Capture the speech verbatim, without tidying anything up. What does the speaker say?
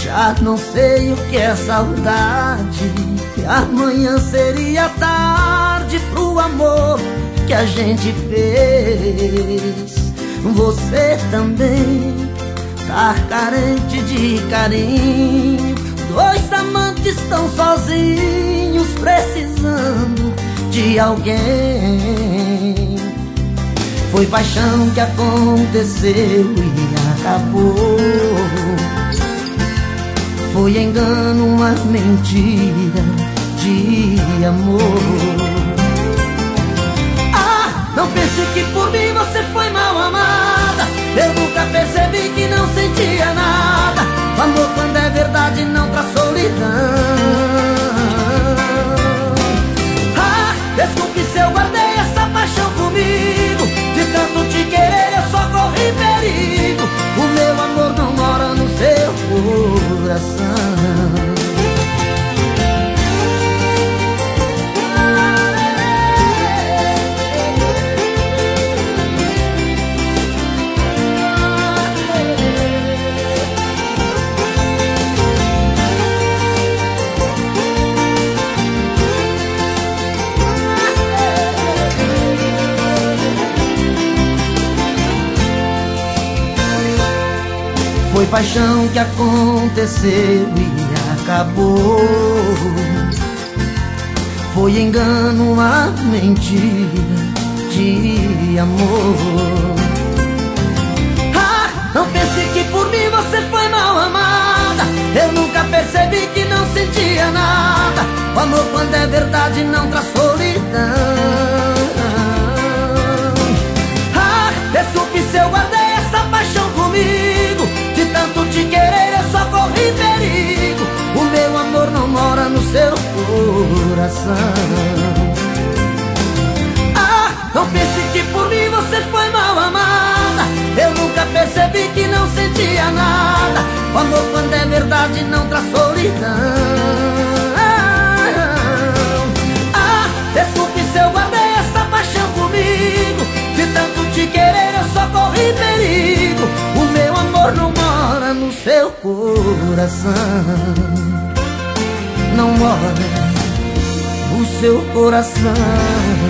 Já não sei o que é saudade, que amanhã seria tarde pro amor que a gente fez. Você também tá carente de carinho. Dois amantes tão sozinhos, precisando de alguém. Foi paixão que aconteceu e acabou. Foi engano, uma mentira de amor. Ah, não pense que por mim você foi mal amada. Eu nunca percebi que não sentia nada. O amor, quando é verdade, não traz solidão. Ah, desculpe se eu guardei essa paixão comigo. De tanto te querer eu só corri perigo. O meu amor não mora no seu coração. Foi paixão que aconteceu e acabou. Foi engano, uma mentira de amor. Ah, não pense que por mim você foi mal amada. Eu nunca percebi que não sentia nada. O amor, quando é verdade, não traz solidão. Ah, desculpe se eu guardei essa paixão comigo. De tanto te querer eu só corri perigo. O meu amor não mora no seu coração. Ah, não pense que por mim você foi mal amada. Eu nunca percebi que não sentia nada. O amor, quando é verdade, não traz solidão. Ah, desculpe se eu guardei essa paixão comigo. De tanto te querer eu só corri perigo. O meu amor não mora no seu coração. Não mora no seu coração.